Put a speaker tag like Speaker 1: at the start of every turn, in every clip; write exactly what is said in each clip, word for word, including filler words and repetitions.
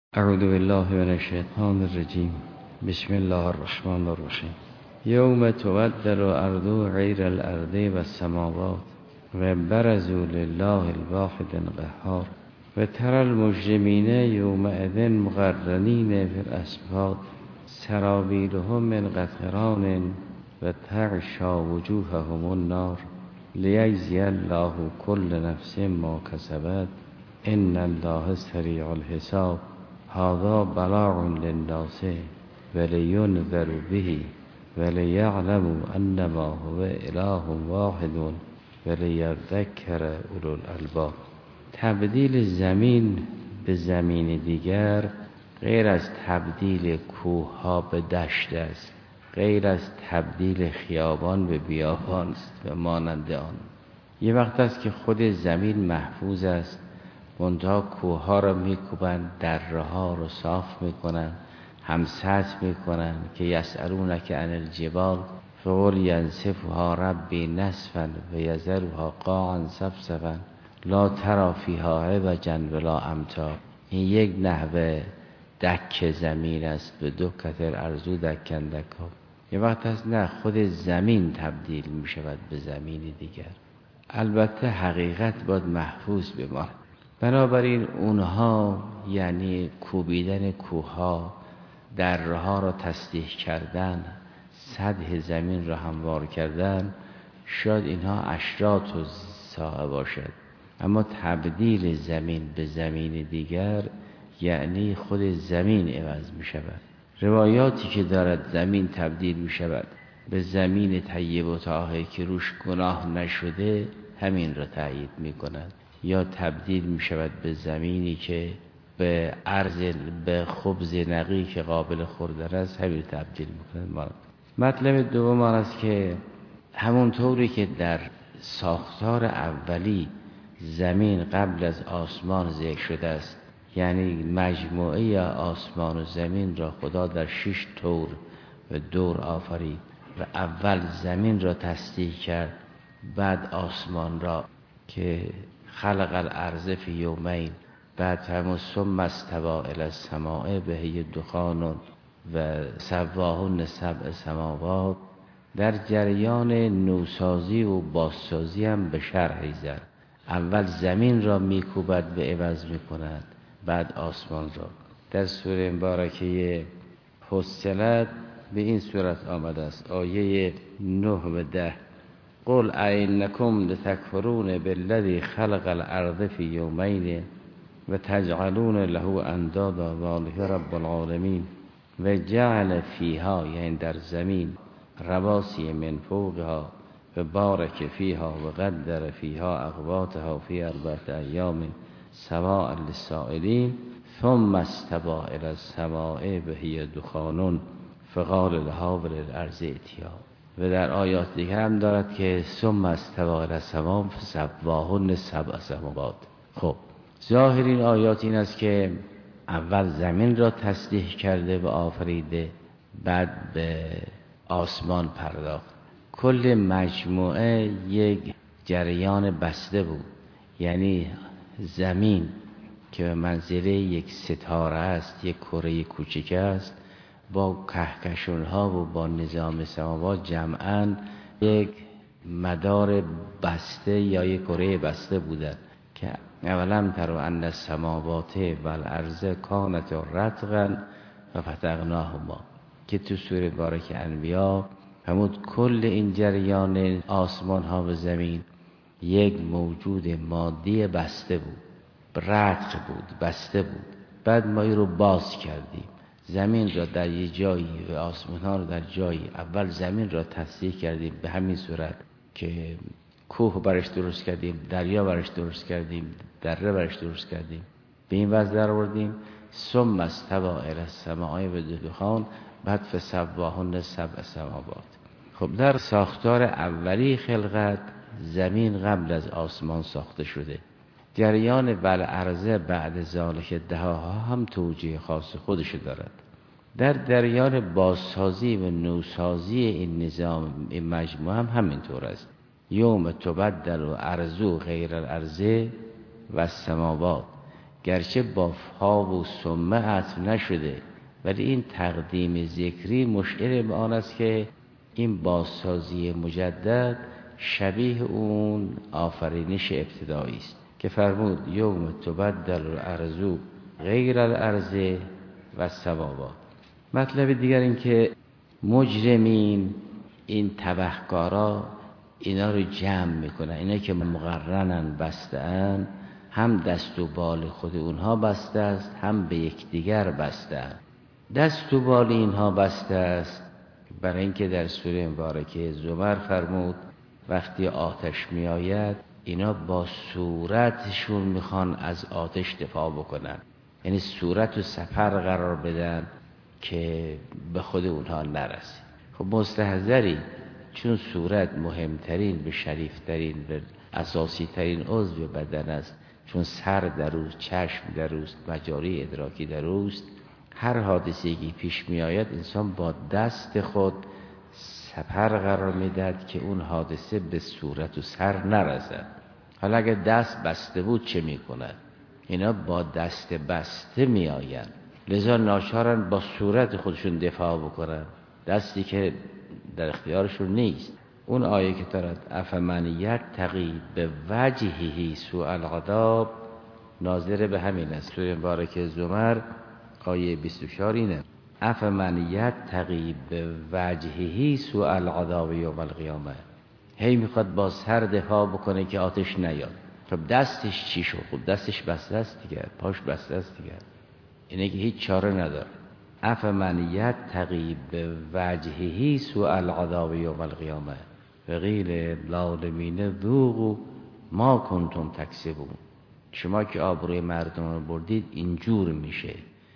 Speaker 1: اعوذ بالله من الشیطان الرجیم. بسم الله الرحمن الرحیم. یوم تبدل الارض غیر الارض و السماوات و برزوا لله الواحد القهار و تری المجرمین یومئذ مقرنین فی الاصفاد سرابیلهم من قطران و تغشی وجوههم النار لیجزی الله کل نفس ما کسبت ان الله سریع الحساب هذا بلاغ للناس ولینذروا به ولیعلموا انما هو اله واحد ولیذکر اولو الالباب. تبدیل زمین به زمین دیگر غیر از تبدیل کوه ها به دشت است، غیر از تبدیل خیابان به بیابان است و مانند آن. یه وقت است که خود زمین محفوظ است، منتها کوه ها را میکوبند، دره ها رو صاف میکنند، همسط میکنند که یسألونک عن الجبال فقل ینسفها ربی نسفا و یذرها قاعا صفصفا لا تری فیها عوجا ولا امتا. این یک نحوه دک زمین است، به دو کتر ارزو دکن دکا. یه وقت هست نه، خود زمین تبدیل می شود به زمین دیگر. البته حقیقت باید محفوظ بماند. بنابراین اونها یعنی کوبیدن کوها، دره ها را تصدیح کردن، سطح زمین را هموار کردن، شاید اینها اشراط و ساعه باشد، اما تبدیل زمین به زمین دیگر یعنی خود زمین عوض می شود. روایاتی که دارد زمین تبدیل می شود به زمین طیب و طاهر که روش گناه نشده، همین را تأیید می کند. یا تبدیل می شود به زمینی که به ارز به خبز نقی که قابل خوردن است، همین تبدیل می کند. مطلب دوم آن است که همونطوری که در ساختار اولی زمین قبل از آسمان ذکر شده است، یعنی مجموعه آسمان و زمین را خدا در شش طور و دور آفرید و اول زمین را تصدیق کرد، بعد آسمان را که خلق الارض فی یومین، بعد هم ثم استوی الی السماء وهی دخان و سواهن سبع سماوات. در جریان نوسازی و بازسازی هم به شرحی زد. اول زمین را میکوبد و عوض میکند، بعد آسمان را. در سوره مبارکه فصلت به این صورت آمده است، آیه نه و ده: قل ائنکم لتکفرون بالذی خلق الارض فی یومین و تجعلون له اندادا ذلک رب العالمین و جعل فیها، یعنی در زمین، رواسی من فوقها و بارک فیها و قدر فیها اقواتها فی اربعة ایام سواء للسائلین ثم استوی الی السماء وهی دخان فقال لها وللارض ائتیا. و در آیات دیگر هم دارد که ثم استوی الی السماء فسواهن سبع سماوات. خب ظاهر این آیات این است که اول زمین را تصدیح کرده و آفریده، بعد به آسمان پرداخت. کل مجموعه یک جریان بسته بود، یعنی زمین که به منزله یک ستاره است، یک کره کوچک است، با کهکشان‌ها و با نظام سماوات جمعاً یک مدار بسته یا یک کره بسته بودند که اولم ترو ان السماوات و الارض کانتا رتقا و فتقناهما، که تو سوره بارک انبیا همون کل این جریان آسمان ها و زمین یک موجود مادی بسته بود، رتق بود، بسته بود. بعد ما این رو باز کردیم، زمین را در یه جایی و آسمان ها رو در جایی. اول زمین را تصدیح کردیم به همین صورت که کوه برش درست کردیم، دریا برش درست کردیم، دره برش درست کردیم، به این وضع در آوردیم. ثم استوی الی السماء و دخان، بعد فسواهن سبع سماوات. خب در ساختار اولی خلقت زمین قبل از آسمان ساخته شده. جریان والارض بعد ذالک دهاها هم توجیه خاص خودش دارد. در جریان بازسازی و نوسازی این نظام، این مجموعه هم همینطور است. یوم تبدل الارض غیر الارض و السماوات، گرچه با فا و ثمه عطف نشده، ولی این تقدیم ذکری مشعر به آن است که این بازسازی مجدد شبیه اون آفرینش ابتدایی است که فرمود یوم تبدل الارض غیر الارض و السماوات. مطلب دیگر این که مجرمین، این تبهکارا، اینا رو جمع میکنن. اینا که مقرنن، بسته‌اند، هم دست و بال خود اونها بسته است، هم به یکدیگر بسته است. دست و بال اینها بسته است برای اینکه در سوره مبارکه زمر فرمود وقتی آتش می آید اینا با صورتشون میخوان از آتش دفاع بکنن، یعنی صورت و سپر قرار بدن که به خود اونها نرسه. خب مستحضری، چون صورت مهمترین، به شریفترین، به اساسی ترین عضو بدن است، چون سر در اوست، چشم در اوست، مجاری ادراکی در اوست، هر حادثه‌ای که پیش می آید انسان با دست خود سپر قرار میدهد که اون حادثه به صورت و سر نرسد. حالا اگر دست بسته بود چه می کند؟ اینا با دست بسته می آیند، لذا ناچارن با صورت خودشون دفاع بکنن، دستی که در اختیارشون نیست. اون آیه که دارد افمن یتقی به وجهه سوء العذاب ناظر به همین است. سوره مبارکه زمر آیه بیست و چهار اینه افمن یتقی به وجهه سوء العذاب یوم القیامه. هی میخواد با سر دفاع بکنه که آتش نیاد. خب دستش چی شد؟ خب دستش بسته است دیگه، پاش بسته است دیگه، اینه که هیچ چاره نداره. افمن یتقی به وجهه سوء العذاب یوم القیامه وقیل للظالمین ذوقوا ما کنتم تکسبون. شما که آبروی مردم رو بردید اینجور میشه،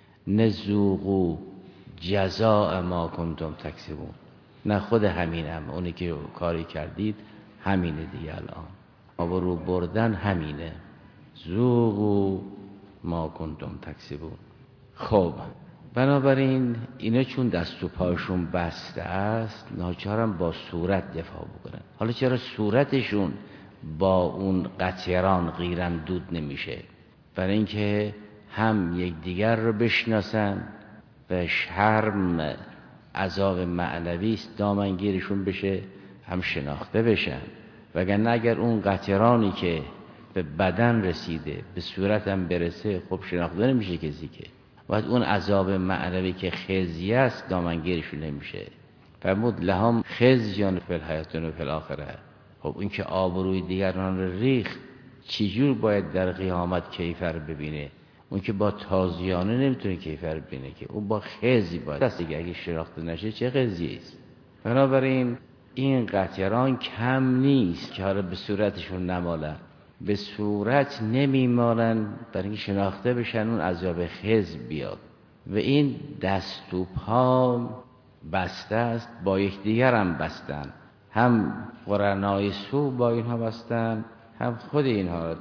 Speaker 1: نذوقوا جزاء ما کنتم تکسبون، نه خود همین هم اونی که کاری کردید همینه دیگه. الان آبرو بردن همینه، ذوقوا ما کنتم تکسبون. خب بنابراین اینا چون دست و پاشون بسته است ناچارن با صورت دفاع بکنن. حالا چرا صورتشون با اون قطران غیرن دود نمیشه؟ برای اینکه هم یک دیگر رو بشناسن و شرم عذاب معنوی است دامنگیرشون بشه، هم شناخته بشن. وگرنه اگر اون قطرانی که به بدن رسیده به صورت هم برسه خب شناخته نمیشه کسی که. باید اون عذاب معنوی که خزی است دامنگیرشون نمیشه. فرمود لهم خزیان فی الحیاة و فی الاخره. خب این که آبروی دیگران رو ریخت چجور باید در قیامت کیفر ببینه؟ اون که با تازیانه نمیتونه کیفر ببینه که اون با خزی باید دست دیگه، اگه شناخته نشه چه خزی است. بنابراین این قطران کم نیست که حالا به صورتشون نمالن، به صورت نمیمالن برای اینکه شناخته بشن اون عذاب خزی بیاد. و این دست و پا بسته است، با یکدیگر هم بستن، هم قرنای سو با اینها بستن، هم خود اینها.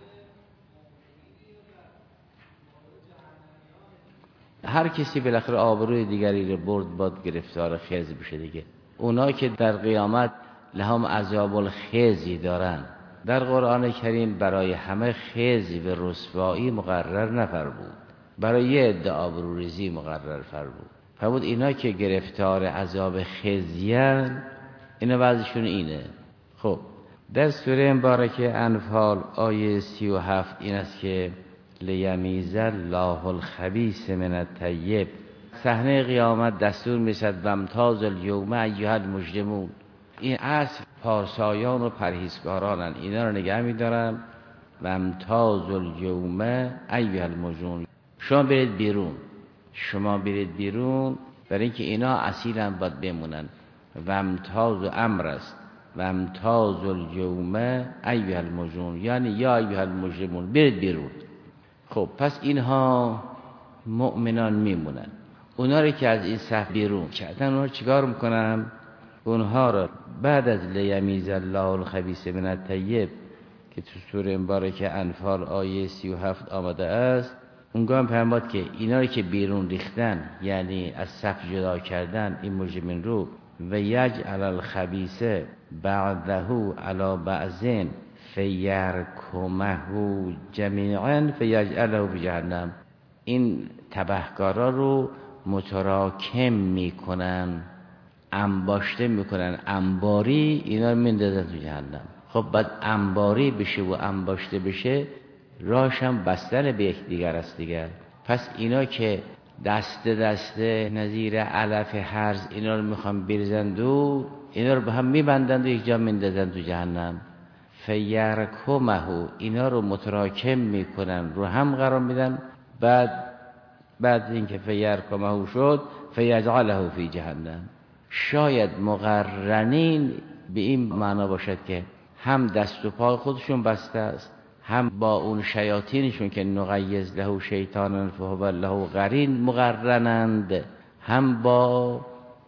Speaker 1: هر کسی بالاخره آبروی دیگری رو برد باید گرفتار خزی بشه دیگه. اونا که در قیامت لهم عذاب الخزی دارن، در قرآن کریم برای همه خزی و رسوایی مقرر نفرمود، برای یه عده آبروریزی مقرر فرمود. فرمود اینا که گرفتار عذاب خزیان اینا وضعشون اینه. خب در سوره مبارکه انفال آیه سی و هفت این است که لیمیز الله الخبیث من الطیب. صحنه قیامت دستور میشد وامتاز الیوم ایها المجرمون. این اصل پارسایان و پرهیزکارانن، اینا رو نگه میدارن. وامتاز الیوم ایها المجرمون، شما برید بیرون، شما برید بیرون، برای اینکه اینا اصیلا باید بمونن. وامتاز امر است، وامتاز الیوم ایها المجرمون، یعنی یا ایها المجرمون برید بیرون. خب پس اینها مؤمنان میمونن. اونا رو که از این صف بیرون کردن اونها چیکار میکنن؟ اونها رو بعد از لیمیز الله الخبیث من الطیب که تو سوره مبارکه انفال آیه سی و هفت آمده است، اونگاه هم فرمود که اینا رو که بیرون ریختن، یعنی از صف جدا کردن این مجرمین رو، و یجعل الخبیث بعضه علی بعض فیرکمه جمیعا فیجعله فی جهنم، این تبهکارا رو متراکم میکنن، انباشته میکنن، انباری اینا رو میندازن تو جهنم. خب بعد انباری بشه و انباشته بشه، راهش هم بستن به یک دیگر است دیگر. پس اینا که دست دست نظیر علف هرز اینا رو میخوان بریزن دور، اینا رو به هم میبندن و یک جا میندازن تو جهنم. فیرکمه، اینا رو متراکم میکنن، رو هم قرار میدن، بعد بعد اینکه فیرکمه شد فیجعله فی جهنم. شاید مقرنین به این معنا باشد که هم دست و پای خودشون بسته است، هم با اون شیاطینشون که نقیض له شیطانا فهو له قرین مقرنند، هم با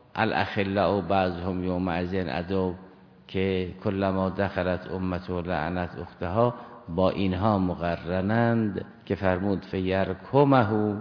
Speaker 1: الاخلاء بعضهم یومئذ عدو که کلما دخلت امته لعنت اختها، با اینها مقرنند که فرمود فیرکمه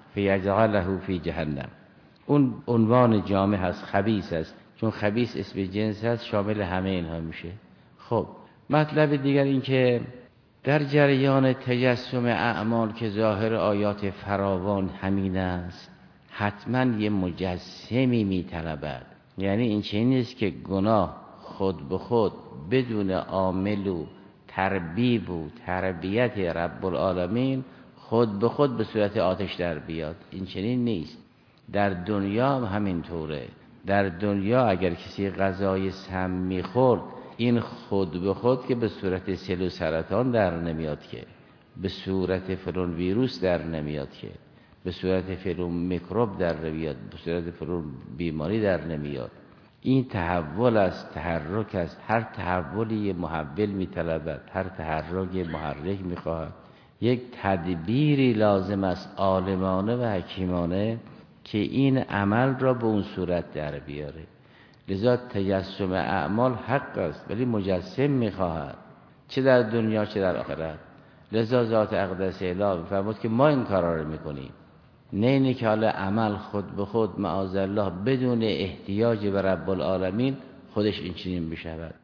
Speaker 1: فیجعله فی جهنم. اون عنوان جامع هست، خبیث است، چون خبیث اسم جنس هست، شامل همه اینها میشه. خب مطلب دیگر این که در جریان تجسم اعمال که ظاهر آیات فراوان همین است، حتما یه مجسمی میطلبد. یعنی این چه نیست که گناه خود به خود بدون عامل و تربیب و تربیت رب العالمین خود به خود به صورت آتش در بیاد. این چنین نیست. در دنیا هم همین طوره. در دنیا اگر کسی غذای سم میخورد، این خود به خود که به صورت سل و سرطان در نمیاد، که به صورت فلان ویروس در نمیاد، که به صورت فلان میکروب در نمیاد، به صورت فلان بیماری در نمیاد. این تحول است، تحرک است. هر تحولی محول میطلبد، هر تحرک محرک میخواهد. یک تدبیری لازم است عالمانه و حکیمانه که این عمل را به اون صورت در بیاره. لذا تجسم اعمال حق است، ولی مجسم میخواهد، چه در دنیا چه در آخرت. لذا ذات اقدس الهی فرمود که ما این کارا رو میکنیم، نه اینه که حالا عمل خود به خود معاذالله بدون احتیاج به رب العالمین خودش این چنین بشود.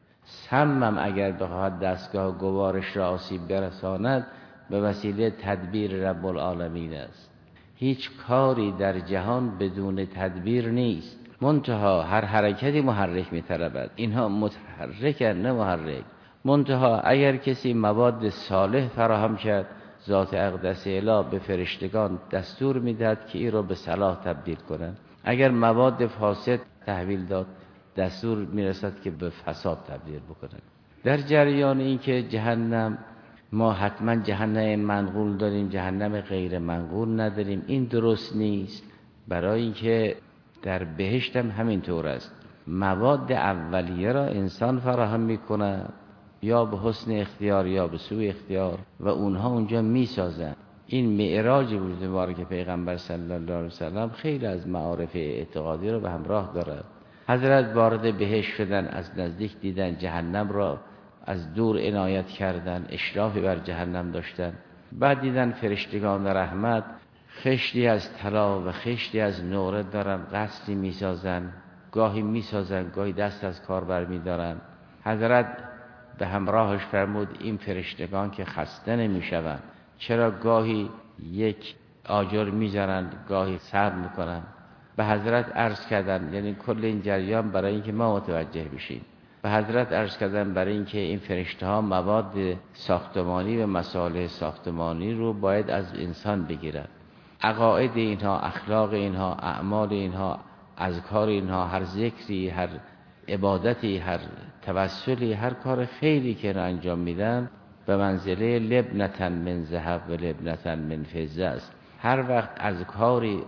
Speaker 1: سمم اگر بخواهد دستگاه گوارش را آسیب برساند، به وسیله تدبیر رب العالمین است. هیچ کاری در جهان بدون تدبیر نیست. منتها هر حرکتی محرک می‌طلبد. اینها متحرکن نه محرک. منتها اگر کسی مواد صالح فراهم کرد، ذات اقدس الهی به فرشتگان دستور میدهد که این را به صلاح تبدیل کنند. اگر مواد فاسد تحویل داد، دستور میرسد که به فساد تبدیل بکنند. در جریان این که جهنم، ما حتما جهنم منقول داریم، جهنم غیر منقول نداریم، این درست نیست. برای اینکه در بهشت هم همین طور است. مواد اولیه را انسان فراهم میکنه، یا به حسن اختیار یا به سوء اختیار، و اونها اونجا میسازن. این معراج وجود مبارک پیغمبر صلی الله علیه وسلم خیلی از معارف اعتقادی را به همراه دارد. حضرت وارد بهشت شدن، از نزدیک دیدن جهنم را، از دور عنایت کردن، اشرافی بر جهنم داشتن. بعد دیدن فرشتگان رحمت خشتی از طلا و خشتی از نقره دارن، قصری میسازن، گاهی میسازن، گاهی دست از کار برمی دارن. حضرت به همراهش فرمود این فرشتگان که خسته نمیشوند، چرا گاهی یک آجر میذارن، گاهی صبر میکنن. به حضرت عرض کردن، یعنی کل این جریان برای اینکه ما متوجه بشیم، به حضرت عرض کردن برای اینکه این فرشته ها مواد ساختمانی و مصالح ساختمانی رو باید از انسان بگیرن. عقاید اینها، اخلاق اینها، اعمال اینها، اذکار اینها، هر ذکری، هر عبادتی، هر توسلی، هر کار خیری که انجام میدن به منزله لبنة من ذهب و لبنة من فضه است. هر وقت اذکاری،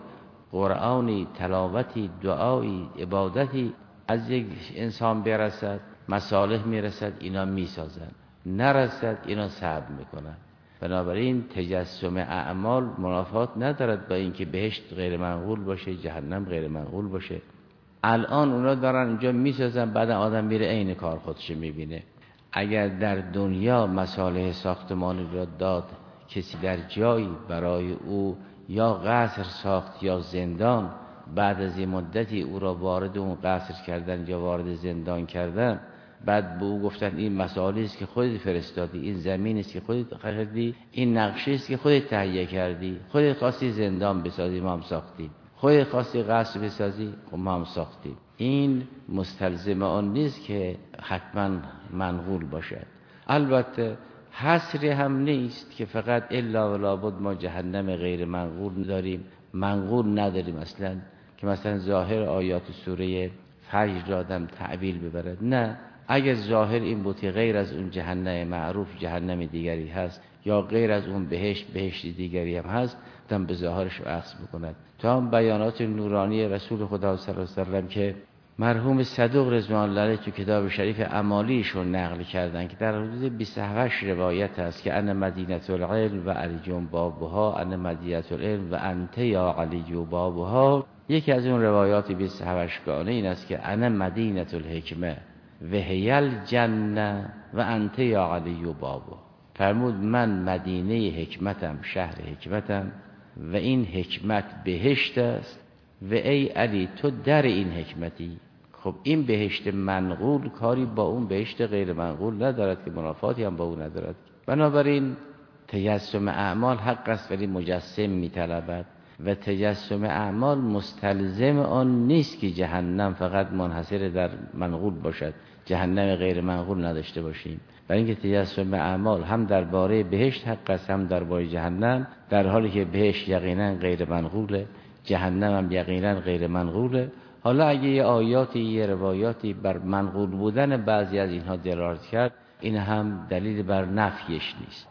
Speaker 1: قرآنی، تلاوتی، دعایی، عبادتی از یک انسان برسد، مصالح میرسد، اینا میسازن، نرسد اینا صبر میکنن. بنابراین تجسم اعمال منافات ندارد با اینکه بهشت غیر منقول باشه، جهنم غیر منقول باشه. الان اونا دارن اینجا میسازن، بعد آدم میره عین کار خودش میبینه. اگر در دنیا مصالح ساختمانی را داد کسی در جایی برای او یا قصر ساخت یا زندان، بعد از این مدتی او را وارد اون قصر کردن یا وارد زندان کردن، بعد به او گفتن این مسائلی است که خودت فرستادی، این زمین است که خودت خریدی، این نقشه است که خودت تهیه کردی، خودت خواستی زندان بسازی ما هم ساختیم، خودت خواستی قصر بسازی خب ما هم ساختیم. این مستلزم آن نیست که حتما منقول باشد. البته حصری هم نیست که فقط الا و لابد ما جهنم غیر منقول داریم، منقول نداریم اصلا، که مثلا ظاهر آیات سوره فجر را آدم تعبیل ببرد. نه، اگر ظاهر این بود که غیر از اون جهنم معروف جهنم دیگری هست یا غیر از اون بهشت بهشت دیگری هم هست، آدم به ظاهرش اخذ بکند. تا هم بیانات نورانی رسول خدا صلی الله علیه و سلم که مرحوم صدوق رضوان الله علیه تو کتاب شریف اعمالیشون نقل کردن که در حدود بیست و هشت روایت هست که ان مدینه العلم و علی بابها، ان مدینه العلم و انت یا علی بابها. یکی از اون روایات بیست و هشت گانه این است که ان مدینه الحکمه و هی الجنه و انت یا علی بابها. فرمود من مدینه حکمتم، شهر حکمتم و این حکمت بهشت است و ای علی تو در این حکمتی. خب این بهشت منقول کاری با اون بهشت غیر منقول ندارد که منافاتی هم با اون ندارد. بنابراین تجسم اعمال حق است ولی مجسم میطلبد و تجسم اعمال مستلزم آن نیست که جهنم فقط منحصر در منقول باشد، جهنم غیر منقول نداشته باشیم. برای اینکه تجسم اعمال هم درباره بهشت حق است هم درباره جهنم، در حالی که بهشت یقینا غیر منقوله، جهنم هم یقینا غیر منقوله. حالا اگه یه آیاتی یه روایاتی بر منقول بودن بعضی از اینها دلالت کرد، این هم دلیل بر نفیش نیست.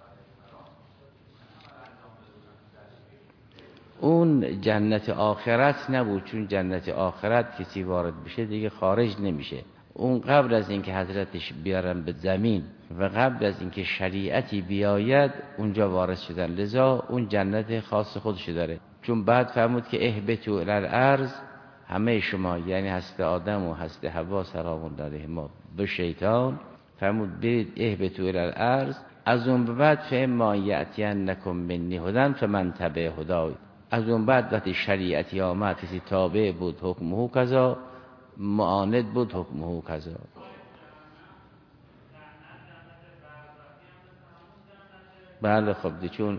Speaker 1: اون جنت آخرت نبود، چون جنت آخرت کسی وارد بشه دیگه خارج نمیشه. اون قبل از اینکه حضرتش بیارن به زمین و قبل از اینکه شریعتی بیاید اونجا وارد شدن، لذا اون جنت خاص خودش داره. چون بعد فرمود که اهبطوا الی الارض، همه شما یعنی حضرت آدم و حضرت حوا سلام الله علیهما به شیطان فرمود برید اهبطوا الی الارض، از اون بعد فاما یأتینکم منی هدی فمن تبع هدای. از اون بعد وقتی شریعتی آمد کسی تابع بود حکمه کذا، معاند بود حکمه کذا. بله خب دی چون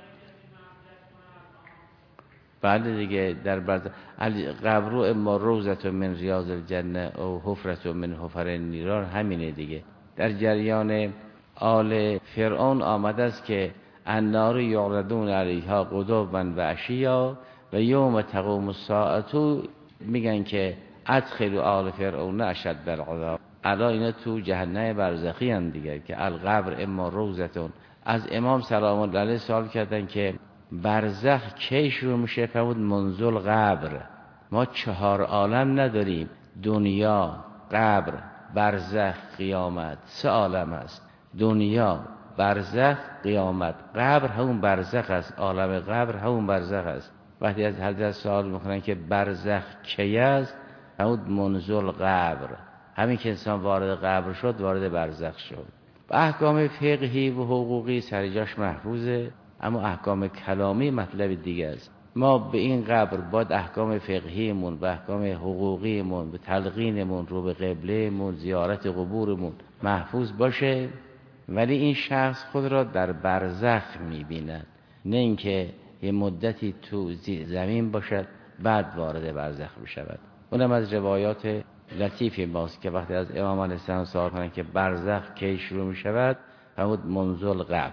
Speaker 1: بله دیگه در بعد قبر اما روزت من ریاض الجنه او حفرت من حفر النیران همینه دیگه. در جریان آل فرعون آمده است که النار یعرضون علیها غدوا و عشیا و یوم تقوم الساعه، میگن که ادخلوا آل فرعون اشد العذاب. الا اینا تو جهنم برزخی هم دیگه که القبر اما روزتون. از امام سلام الله علیه سوال کردن که برزخ کی شروع میشه؟ فرمود منزل قبر. ما چهار عالم نداریم، دنیا، قبر، برزخ، قیامت. سه عالم هست، دنیا، برزخ، قیامت. قبر همون برزخ است، عالم قبر همون برزخ است. وقتی از حضرت سوال میکنن که برزخ کی است، فرمود منزل قبر. همین که انسان وارد قبر شد وارد برزخ شد. احکام فقهی و حقوقی سرجاش محفوظه، اما احکام کلامی مطلب دیگه است. ما به این قبر باید احکام فقهیمون و احکام حقوقیمون به تلقینمون رو به قبلهمون زیارت قبورمون محفوظ باشه، ولی این شخص خود را در برزخ میبیند، نه اینکه یه مدتی تو زمین باشد بعد وارد برزخ بشود. اونم از روایات لطیفی ماست که وقتی از امام علیه السلام سوال کنن که برزخ کی شروع می شود، فرمود منزل قبر.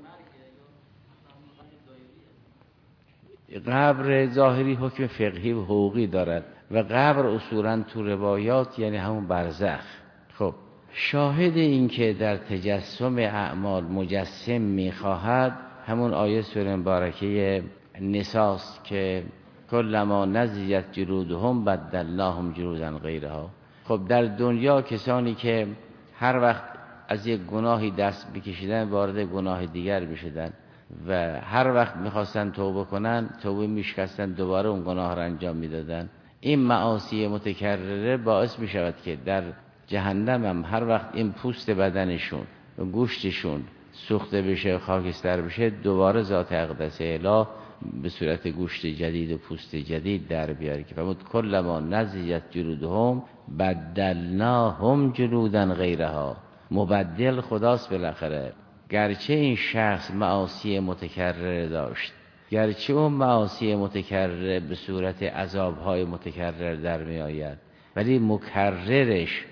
Speaker 1: قبر ظاهری حکم فقهی و حقوقی دارد و قبر اصولا تو روایات یعنی همون برزخ. خب شاهد این که در تجسم اعمال مجسم میخواهد همون آیه سوره مبارکه نساء که کلما نضجت جلودهم بدلناهم جلودا غیرها. خب در دنیا کسانی که هر وقت از یک گناهی دست بکشیدن وارد گناه دیگر بشدن و هر وقت میخواستن توبه کنن توبه میشکستن دوباره اون گناه را انجام میدادن. این معاصی متکرره باعث میشود که در جهنم هم هر وقت این پوست بدنشون و گوشتشون سوخته بشه خاکستر بشه دوباره ذات اقدس اله به صورت گوشت جدید و پوست جدید در بیاره که فرمود کلما نضجت جلودهم بدلناهم جلودا غیرها. مبدل خداست بالاخره. گرچه این شخص معاصی متکرر داشت، گرچه اون معاصی متکرر به صورت عذابهای متکرر در می آید، ولی مکررش،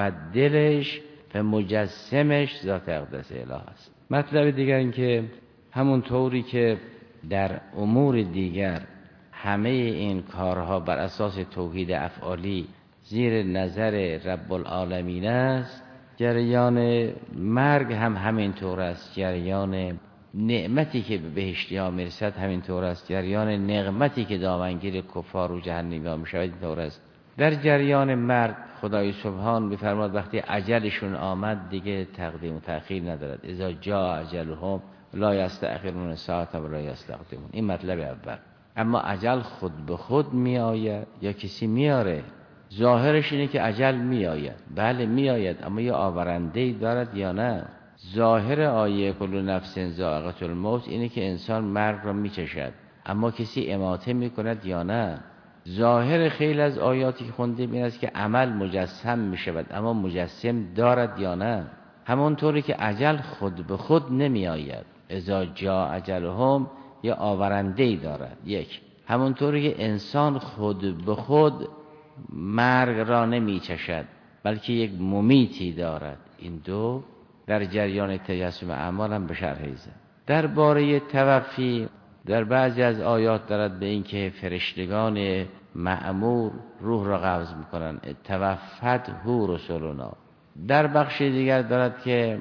Speaker 1: مبدلش و مجسمش ذات اقدس اله است. مطلب دیگر این که همون طوری که در امور دیگر همه این کارها بر اساس توحید افعالی زیر نظر رب العالمین است، جریان مرگ هم همین طور است، جریان نعمتی که به بهشتی ها میرسد همین طور است، جریان نقمتی که دامنگیر کفار و جهنمی ها میشود این طور است. در جریان مرگ خدای سبحان میفرماد وقتی اجلشون آمد دیگه تقدیم و تأخیر ندارد. اذا جاء اجلهم لا یستأخرون ساعة و لا یستقدمون. این مطلب اول. اما اجل خود به خود می آید یا کسی میاره؟ ظاهرش اینه که اجل می آید. بله می آید، اما یا آورنده‌ای دارد یا نه؟ ظاهر آیه کل نفس ذائقة الموت اینه که انسان مرگ را می چشد، اما کسی اماته می کند یا نه؟ ظاهر خیلی از آیاتی که خوندیم این است که عمل مجسم می شود، اما مجسم دارد یا نه؟ همونطوری که اجل خود به خود نمی آید، اذا جاء اجلهم یا آورنده‌ای دارد. یک، همونطوری که انسان خود به خود مرگ را نمی چشد بلکه یک ممیتی دارد. این دو در جریان تجسم اعمال هم به شرح زد. درباره توفی در بعضی از آیات دارد به این که فرشتگان مأمور روح را قبض میکنن، توفته رسلنا. در بخش دیگر دارد که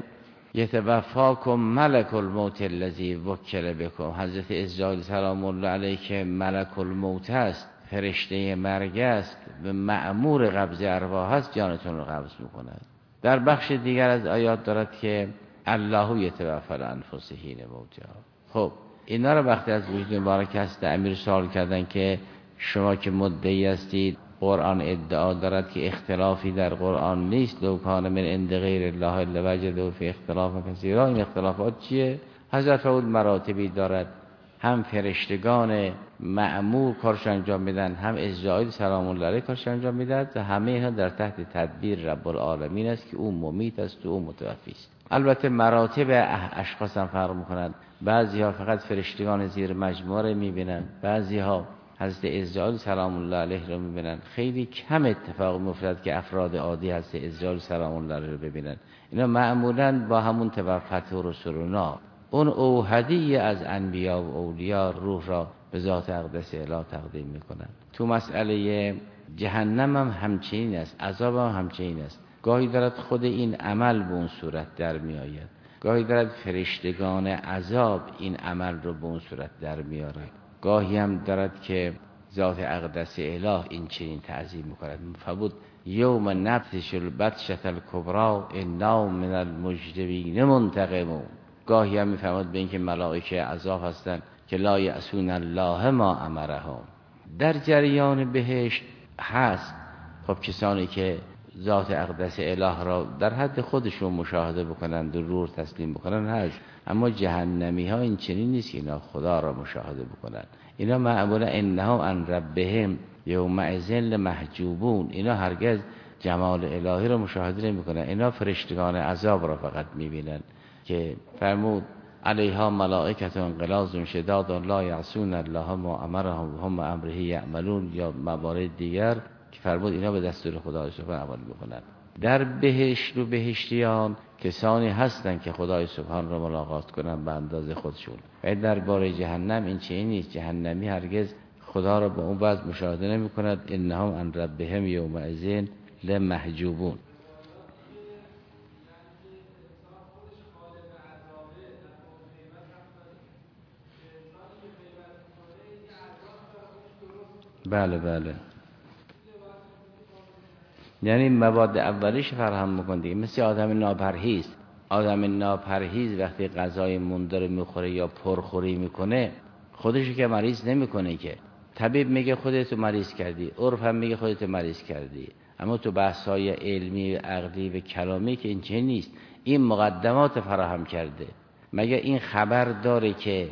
Speaker 1: یتوفاکم ملک الموت الذی وکل بکم. حضرت عزراییل سلام الله علیه که ملک الموت است، فرشته مرگ است، به مأمور قبض ارواح است، جانتون را قبض میکند. در بخش دیگر از آیات دارد که الله یتوفی الانفس حین موتها. خب اینا را وقتی از وجود مبارک هست امیر سوال کردن که شما که مدعی هستید قرآن ادعا دارد که اختلافی در قرآن نیست، لو کان من عند غیر الله لوجدوا فی اختلاف کثیرا. این اختلافات چیه؟ حضرت فرمود مراتبی دارد، هم فرشتگان مأمور کارش انجام میدن، هم عزراییل سلام الله علیه کارش انجام میدن و همه اینها در تحت تدبیر رب العالمین است که او ممیت است و او متوفی است. البته مراتب اشخاص هم فرق میکنند. بعضی ها فقط فرشتگان زیر مجموعه میبینن، بعضی ها حضرت عزراییل سلام الله علیه رو میبینن. خیلی کم اتفاق میافتد که افراد عادی حضرت عزراییل سلام الله علیه رو ببینن. اینا معمولا با همون توفته رسولنا، اون اوحدی از انبیا و اولیا روح را به ذات اقدس اله تقدیم میکنن. تو مسئله جهنم هم همچنین است، عذاب هم همچنین است. گاهی دارد خود این عمل به اون صورت در می آید، گاهی دارد فرشتگان عذاب این عمل رو به اون صورت در میارد، گاهی هم دارد که ذات اقدس اله این چنین تعظیم میکند. فبود یوم نبطش البطشة الکبری انا من المجرمین منتقمون. گاهی هم میفرماد به اینکه ملائکه عذاب هستند که لا یعصون الله ما امرهم. در جریان بهشت هست خب کسانی که ذات اقدس اله را در حد خودشون مشاهده بکنند و روح تسلیم بکنند هست، اما جهنمی ها این چنین نیست که اینا خدا را مشاهده بکنند. اینا معمولا انهم عن ربهم یومئذ لمحجوبون. اینا هرگز جمال الهی را مشاهده نمی کنند. اینا فرشتگان عذاب را فقط میبینند که فرمود علیها ملائکة غلاظ شداد لا یعصون الله ما امرهم هم امره یعملون، یا موارد دیگر که فرمود اینا به دستور خدای سبحان عمل میکنند. در بهشت و بهشتیان کسانی هستند که خدای سبحان را ملاقات کنند به اندازه خودشون. و در باره جهنم این چنین نیست. جهنمی هرگز خدا را به اون وضع مشاهده نمی کند. انهم عن ربهم یومئذ لمحجوبون. بله بله، یعنی مواد اولیش فراهم میکنه دیگه. مثل آدم ناپرهیز، آدم ناپرهیز وقتی غذای مونده رو میخوره یا پرخوری میکنه خودشو که مریض نمیکنه که. طبیب میگه خودتو مریض کردی، عرف هم میگه خودتو مریض کردی، اما تو بحث‌های علمی عقلی و کلامی که این چنین نیست. این مقدمات فراهم کرده. مگه این خبر داره که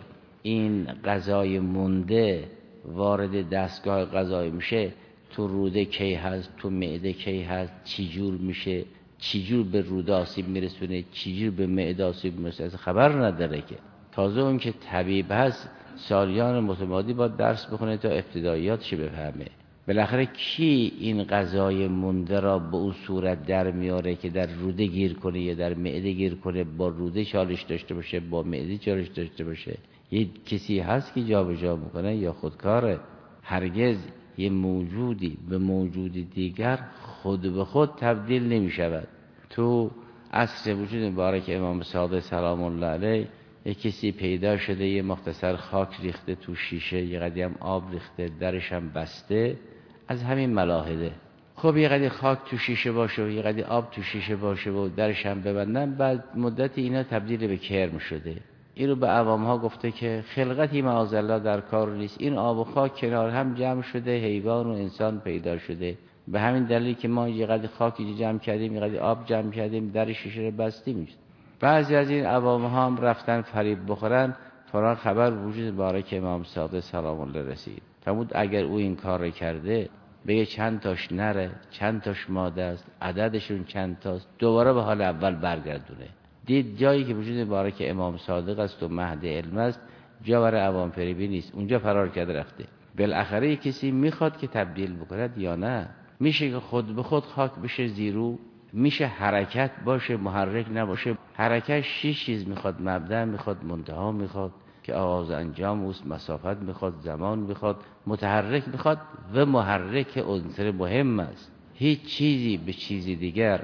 Speaker 2: این غذای مونده وارد دستگاه غذایی میشه، تو روده کی هست، تو معده کی هست، چی جور میشه، چی جور به روده آسیب میرسونه، چی جور به معده آسیب میرسونه، از خبر نداره که. تازه اون که طبیب هست سالیان متمادی با درس بخونه تا ابتداییاتش بفهمه. بالاخره کی این غذای مونده را به اون صورت در میاره که در روده گیر کنه یا در معده گیر کنه، با روده چالش داشته باشه، با معده چالش داشته باشه؟ یه کسی هست که جابجا میکنه یا خودکاره؟ هرگز یه موجودی به موجود دیگر خود به خود تبدیل نمی شود. تو عصر وجود مبارک امام صادق سلام الله علیه یه کسی پیدا شده، یه مختصر خاک ریخته تو شیشه، یه قدیم آب ریخته، درش هم بسته، از همین ملاحده. خب یه قدی خاک تو شیشه باشه و یه قدی آب تو شیشه باشه و درش هم ببندن، بعد مدت اینا تبدیل به کرم شده. این رو به عوام ها گفته که خلقتی معاذالله در کار نیست، این آب و خاک کنار هم جمع شده، حیوان و انسان پیدا شده. به همین دلیل که ما یه قدی خاکی جمع کردیم، یه قدی آب جمع کردیم، در شیشه رو بستیم. بعضی از این عوام ها هم رفتن فریب بخورن، فورا خبر وجود مبارک امام صادق سلام الله رسید. فرمود اگر او این کار کرده، بگه چند تاش نره، چند تاش ماده است، عددشون چند تاست، دوباره به حال اول برگردونه. دید جایی که وجود مبارک امام صادق است و مهد علم است، جا برای عوام فریبی نیست، اونجا فرار کرده رفته. بالاخره کسی میخواد که تبدیل بکند یا نه؟ میشه که خود به خود خاک بشه زیرو؟ میشه حرکت باشه محرک نباشه؟ حرکت شش چیز میخواد: مبدأ میخواد، منتها میخواد که آغاز انجام اوست، مسافت میخواد، زمان میخواد، متحرک میخواد و محرک عنصر مهم است. هیچ چیزی به چیزی دیگر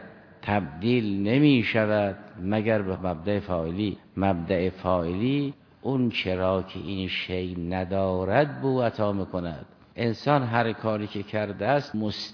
Speaker 2: تبدیل نمی شود مگر به مبدأ فاعلی. مبدأ فاعلی اون چرا که این شی ندارد بو عطا میکند. انسان هر کاری که کرده است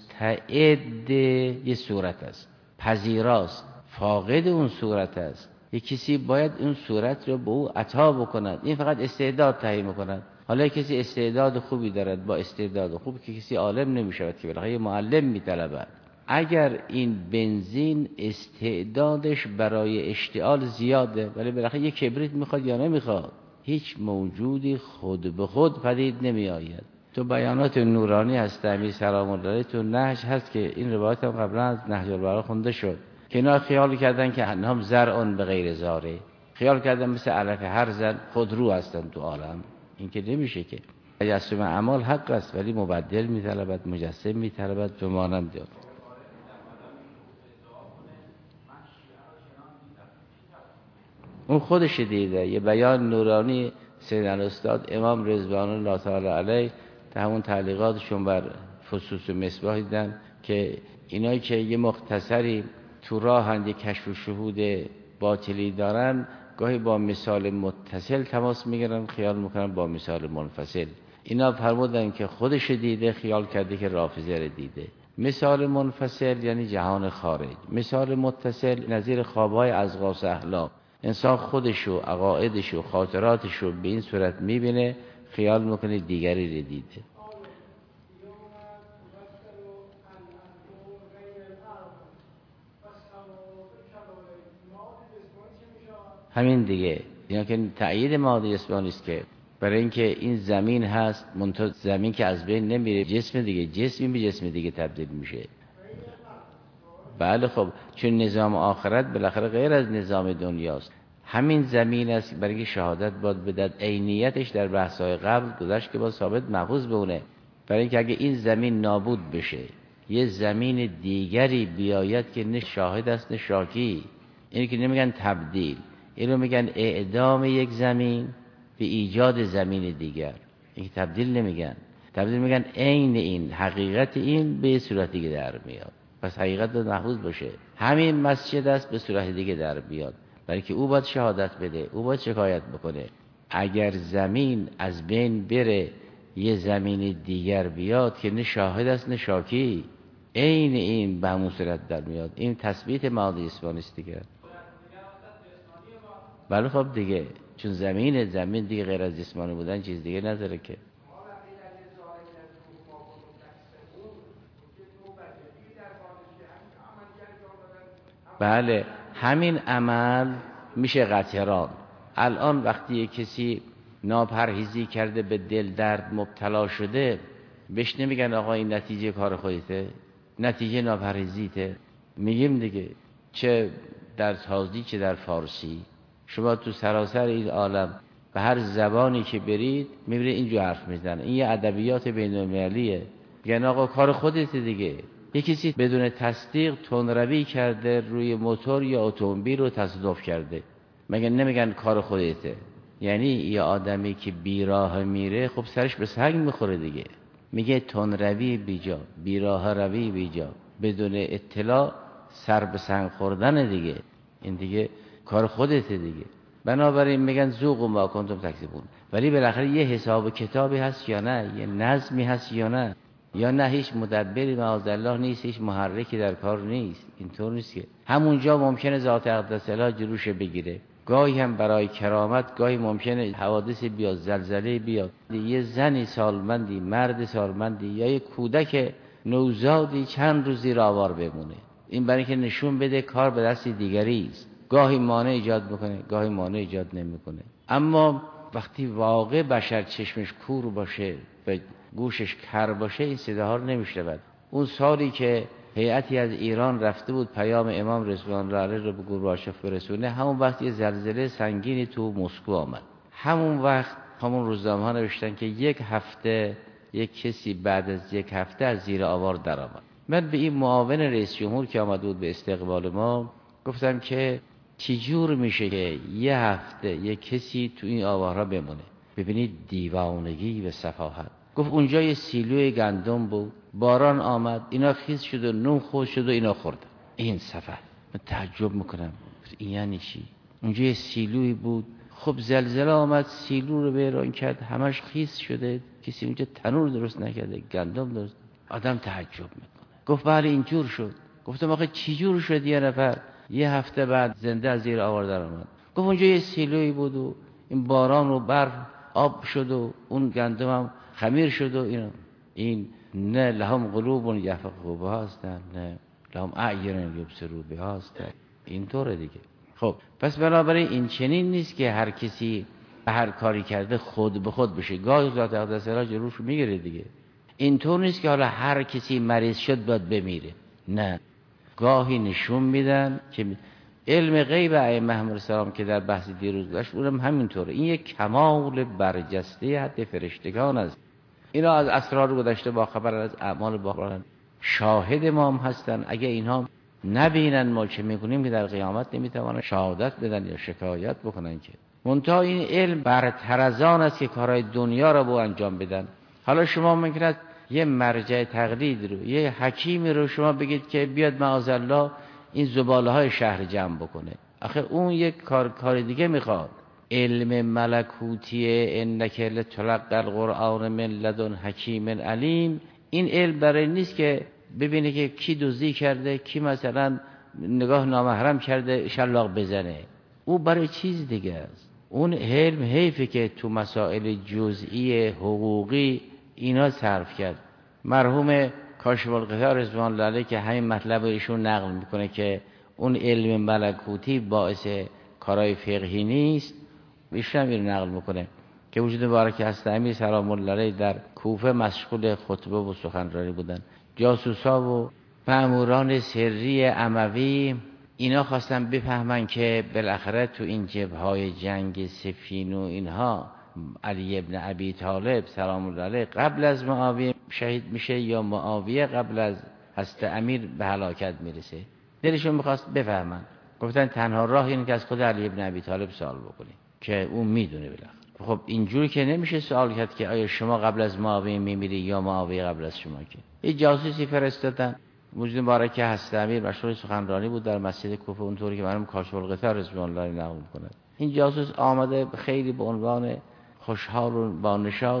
Speaker 2: مستعد یه صورت است، پذیراست، فاقد اون صورت است. یک کسی باید اون صورت رو به او عطا بکند، این فقط استعداد تعیین میکند. حالا کسی استعداد خوبی دارد، با استعداد خوب که کسی عالم نمیشود که بالاخره معلم میطلبد. اگر این بنزین استعدادش برای اشتعال زیاده، ولی بالاخره یک کبریت میخواد یا نمیخواد؟ هیچ موجودی خود به خود پدید نمی آید. تو بیانات نورانی هست امیر سلام الله علیه، تو نهج هست که این روایت هم قبلا از نهج البلاغه خونده شد که اینا خیال کردن که انهم زرعون به غیر زاره، خیال کردن مثل علف هر زن خودرو هستن تو عالم. این که نمیشه که. تجسم اعمال حق است ولی مبدل میطلبد، مجسم میطلبد و مانند داد. اون خودش دیده. یه بیان نورانی سید الاستاد امام رضوان الله تعالی علیه تا همون تعلیقاتشون بر فصوص مصباح دیدن که اینایی که یه مختصری تو راهند، یه کشف و شهود باطلی دارن، گاهی با مثال متصل تماس میگیرن، خیال میکنن با مثال منفصل. اینا فرمودن که خودش دیده، خیال کرده که رافضه رو دیده. مثال منفصل یعنی جهان خارج، مثال متصل نظیر خوابهای ازغاث احلام. انسان خودشو، عقایدشو، خاطراتشو به این صورت میبینه، خیال میکنه دیگری رو دیده. همین دیگه، اینا که تأیید ماده جسمانی است که برای اینکه این زمین هست، منتها زمین که از بین نمیره، جسم دیگه، جسمی به جسم دیگه تبدیل میشه. بله خب، چون نظام آخرت بالاخره غیر از نظام دنیاست. همین زمین است برای اینکه شهادت باید بدد. عینیتش در بحث‌های قبل گذشت که با ثابت محفوظ بونه. برای اینکه اگه این زمین نابود بشه، یه زمین دیگری بیاید که نه شاهد است نه شاکی. اینو که نمیگن تبدیل، اینو میگن اعدام یک زمین به ایجاد زمین دیگر. این تبدیل نمیگن، تبدیل میگن عین این، حقیقت این به صورت دیگه در میاد. پس حقیقت باید محفوظ باشه. همین مسجد است به صورت دیگه در بیاد، برای که او باید شهادت بده، او باید شکایت بکنه. اگر زمین از بین بره، یه زمین دیگر بیاد که نه شاهد است نه شاکی، عین این به همون صورت در میاد. این تثبیت ماده جسمانی است دیگه. بله خب دیگه، چون زمین زمین دیگه غیر از جسمانی بودن چیز دیگه نداره که. بله، همین عمل میشه قطران. الان وقتی کسی ناپرهیزی کرده به دل درد مبتلا شده، بهش نمیگن آقا این نتیجه کار خودته، نتیجه ناپرهیزیته. میگیم دیگه چه در تازی چه در فارسی، شما تو سراسر این عالم به هر زبانی که برید میبینید اینجور حرف میزنن. این یه ادبیات بین‌المللیه. میگن آقا کار خودته دیگه. یه کسی بدون تصدیق تندروی کرده روی موتور یا اتومبیل رو تصادف کرده، مگه نمیگن کار خودته؟ یعنی یه آدمی که بیراه میره خب سرش به سنگ میخوره دیگه. میگه تندروی بیجا، بیراه روی بیجا، بدون اطلاع سر به سنگ خوردن دیگه. این دیگه کار خودته دیگه. بنابراین میگن ذوقوا ما کنتم تکذبون. ولی بالاخره یه حساب و کتابی هست یا نه، یه نظمی هست یا نه، یا نه هیچ مدبری معاذالله نیست، هیچ محرکی در کار نیست. اینطور نیست که همونجا ممکنه ذات اقدس الله جلوش بگیره. گاهی هم برای کرامت، گاهی ممکنه حوادث بیاد، زلزله بیاد، یه زنی سالمندی، مرد سالمندی یا یه کودک نوزادی چند روز زیر آوار بمونه. این برای که نشون بده کار به دست دیگری است. گاهی مانع ایجاد میکنه، گاهی مانع ایجاد نمیکنه. اما وقتی واقع بشر چشمش کور باشه و گوشش کر باشه، این صداها رو نمیشنود. اون سالی که هیئتی از ایران رفته بود پیام امام رضوان الله علیه رو به گورباچف برسونه، همون وقت یه زلزله سنگینی تو مسکو آمد. همون وقت همون روزنامه‌ها نوشتن که یک هفته یک کسی بعد از یک هفته از زیر آوار درآمد. من به این معاون رئیس جمهور که آمد بود به استقبال ما گفتم که چجور میشه که یه هفته یک کسی تو این آوارها بمونه؟ ببینید دیوانگی و سفاهت. گفت اونجا یه سیلوی گندم بود، باران آمد، اینا خیس شد و نون خورد شد و اینا خوردن. این سفر من تعجب میکنم، این یعنی چی؟ اونجا یه سیلوی بود، خب زلزله آمد سیلو رو ویران کرد، همش خیس شده، کسی اونجا تنور درست نکرده، گندم درست. آدم تعجب میکنه. گفت بله اینجور شد. گفتم آخه چی جور شد یه نفر یه هفته بعد زنده از زیر آوار در آمد؟ گفت اونجا یه سیلوی بود و این باران و برف آب شد و اون گندم هم خمیر شد و اینا. این نه لهم قلوب یفقهوا بها هستن، نه لهم اعین یبصروا بها هستن. اینطوره دیگه. خب پس بنابراین این چنین نیست که هر کسی به هر کاری کرده خود به خود بشه. گاهی ذات اقدس الله جلوش میگیره دیگه. اینطور نیست که حالا هر کسی مریض شد باید بمیره، نه. گاهی نشون میدن که علم غیب ائمه علیهم السلام که در بحث دیروز داشت اونم همینطوره. این یک کمال برجسته حد فرشتگان است. اینا از اسرار گذشته با خبر، از اعمال با شاهد ما هم هستن. اگه اینها نبینن ما چه میکنیم که در قیامت نمیتوانن شهادت بدن یا شکایت بکنن. که منتها این علم برتر از آن است که کارهای دنیا را با انجام بدن. حالا شما ممکنه یه مرجع تقلید رو، یه حکیمی رو شما بگید که بیاد معاذالله این زباله های شهر جمع بکنه. آخه اون یک کار کار دیگه میخواد. علم ملکوتی انک لتلقی القرآن من لدن حکیم علیم، این علم برای نیست که ببینه که کی دزدی کرده، کی مثلا نگاه نامحرم کرده شلاق بزنه. او برای چیز دیگه است. اون علم حیفه که تو مسائل جزئی حقوقی اینا صرف کرد. مرحوم کاشف الغطا رضوان الله علیه که همین مطلب ایشون نقل میکنه که اون علم ملکوتی باعث کارهای فقهی نیست، ایشون هم اینو نقل میکنه که وجود مبارک هست امیر سلام الله علیه در کوفه مشغول خطبه و سخنرانی بودن. جاسوسا و مأموران سری اموی اینا خواستن بفهمن که بالاخره تو این جبههای جنگ صفین و اینها علی ابن ابی طالب سلام الله علیه قبل از معاویه شهید میشه یا معاویه قبل از حضرت امیر به هلاکت میرسه. دلشون میخواست بفهمن. گفتن تنها راه اینه که از خود علی ابن ابی طالب سوال بکنیم که اون میدونه بالاخره. خب اینجوری که نمیشه سوال کرد که آیا شما قبل از معاویه میمیری یا معاویه قبل از شما. که یه جاسوسی فرستادن. وجود مبارک حضرت امیر مشغول سخنرانی بود در مسجد کوفه، اونطوری که مرحوم کاشف الغطا رضوان الله نقل میکنه. این جاسوس آمده خیلی به عنوان خوشحال و با نشاط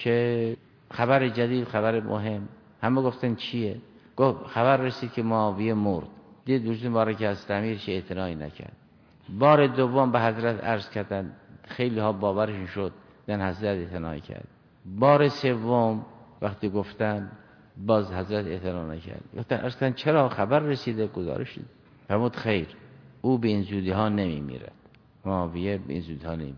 Speaker 2: که خبر جدید، خبر مهم. همه گفتن چیه؟ گفت خبر رسید که معاویه مرد. دید وجود مبارک حضرت امیر چه اعتنایی نکرد. بار دوم به حضرت عرض کردن، خیلی ها باورشون شد، دن حضرت اعتنایی کرد. بار سوم وقتی گفتن باز حضرت اعتنا نکرد. گفتن عرض کردن چرا خبر رسیده؟ گزارش دید. فرمود خیر، او به این زودی ها نمی میرد. معاویه به این زودی ها نمی میرد.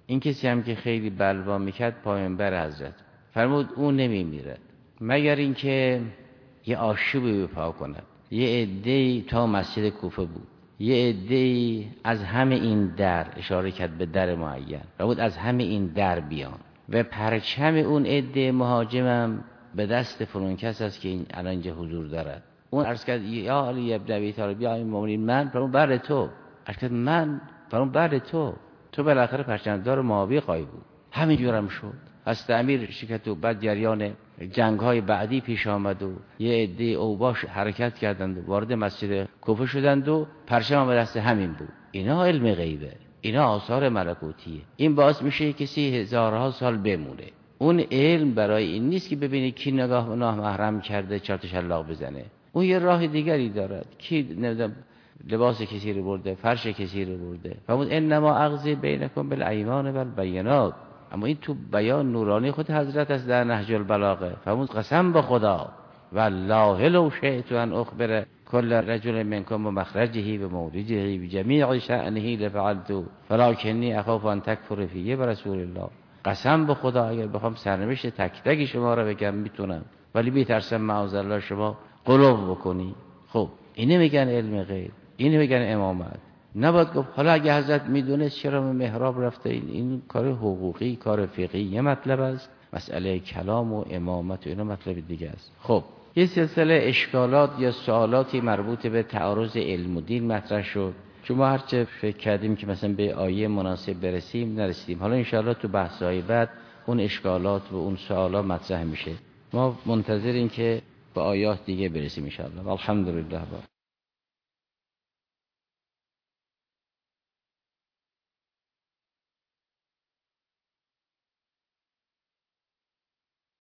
Speaker 2: این کسی هم که خیلی بلوا میکرد پایانبر حضرت. فرمود اون نمیمیرد مگر اینکه یه آشوبی بپا کند. یه عده‌ای تا مسجد کوفه بود، یه عده‌ای از همه این در، اشاره کرد به در معین، فرمود از همه این در بیان و پرچم اون عده مهاجمم به دست فلان کس است که این الان اینجا حضور دارد. اون عرض کرد یا علی ابن ابی طالب یا مومنین، من فرمود بله تو. عرض کرد من، فرمود بله تو. تو بالاخره پرچمدار معاویه خواهی بود. همینجور هم شد. از تعمیر شرکت و بعد جریان جنگ های بعدی پیش آمد و یه عده اوباش حرکت کردند و وارد مسجد کوفه شدند و پرچم هم دست همین بود. اینا علم غیبه، اینا آثار ملکوتیه. این باعث میشه کسی هزارها سال بمونه. اون علم برای این نیست که ببینی کی نگاه نامحرم کرده چهار تا شلاق بزنه. اون یه راه دیگری دارد. کی نمیدونم لباس کسی رو برده، فرش کسی رو برده. فرمود انما اغذی بینکم بالایمان و البینات. اما این تو بیان نورانی خود حضرت است در نهج البلاغه. فرمود قسم به خدا والله لو شئت ان اخبر كل رجل منكم بمخرجه ومورده بجميع شأنه لفعلت ولكني اخاف ان تكفر فيه برسول الله. قسم به خدا اگر بخوام سرنوشت تک تک شما رو بگم میتونم، ولی میترسم معاذالله شما غلو بکنی. خب اینه میگن علم غیب، اینه میگن امامت. نباید گفت حالا اگه حضرت میدونست چرا به محراب رفته. این, این کار حقوقی، کار فقهی یه مطلب است، مسئله کلام و امامت و اینا مطلب دیگه است. خب یه سلسله اشکالات یا سوالاتی مربوط به تعارض علم و دین مطرح شد. چون ما هرچه فکر کردیم که مثلا به آیه مناسب برسیم نرسیدیم. حالا انشاءالله تو بحث‌های بعد اون اشکالات و اون سوالات مطرح میشه. ما منتظریم که به آیات دیگه برسیم انشاءالله. الحمدلله.